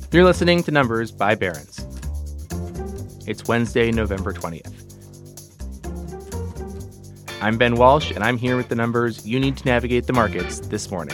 You're listening to Numbers by Barron's. It's Wednesday, November 20th. I'm Ben Walsh, and I'm here with the numbers you need to navigate the markets this morning.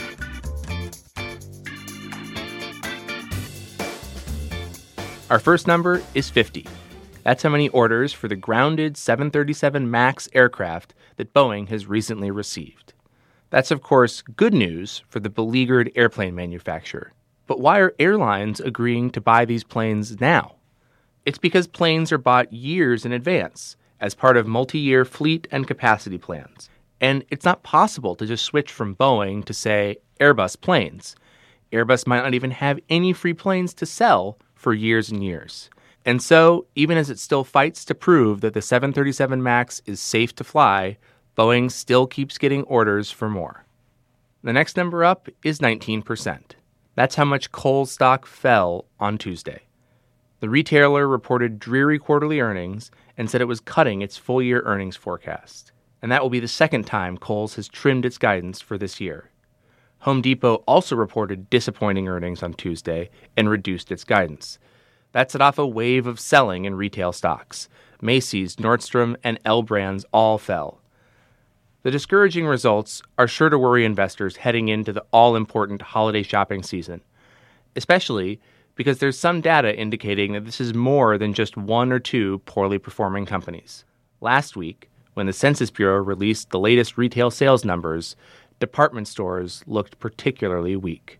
Our first number is 50. That's how many orders for the grounded 737 MAX aircraft that Boeing has recently received. That's, of course, good news for the beleaguered airplane manufacturer. But why are airlines agreeing to buy these planes now? It's because planes are bought years in advance as part of multi-year fleet and capacity plans. And it's not possible to just switch from Boeing to, say, Airbus planes. Airbus might not even have any free planes to sell for years and years. And so, even as it still fights to prove that the 737 MAX is safe to fly, Boeing still keeps getting orders for more. The next number up is 19%. That's how much Kohl's stock fell on Tuesday. The retailer reported dreary quarterly earnings and said it was cutting its full-year earnings forecast. And that will be the second time Kohl's has trimmed its guidance for this year. Home Depot also reported disappointing earnings on Tuesday and reduced its guidance. That set off a wave of selling in retail stocks. Macy's, Nordstrom, and L Brands all fell. The discouraging results are sure to worry investors heading into the all-important holiday shopping season, especially because there's some data indicating that this is more than just one or two poorly performing companies. Last week, when the Census Bureau released the latest retail sales numbers, department stores looked particularly weak.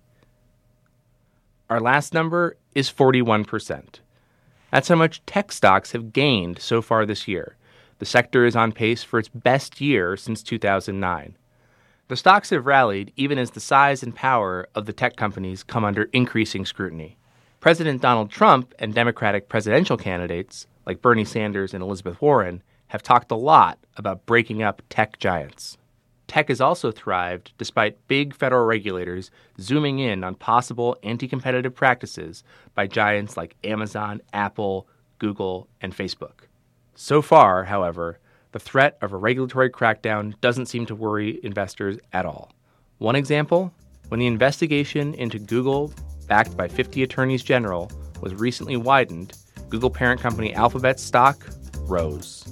Our last number is 41%. That's how much tech stocks have gained so far this year. The sector is on pace for its best year since 2009. The stocks have rallied even as the size and power of the tech companies come under increasing scrutiny. President Donald Trump and Democratic presidential candidates, like Bernie Sanders and Elizabeth Warren, have talked a lot about breaking up tech giants. Tech has also thrived despite big federal regulators zooming in on possible anti-competitive practices by giants like Amazon, Apple, Google, and Facebook. So far, however, the threat of a regulatory crackdown doesn't seem to worry investors at all. One example, when the investigation into Google, backed by 50 attorneys general, was recently widened, Google parent company Alphabet's stock rose.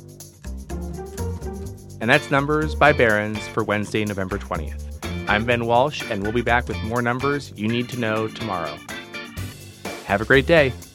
And that's Numbers by Barron's for Wednesday, November 20th. I'm Ben Walsh, and we'll be back with more numbers you need to know tomorrow. Have a great day.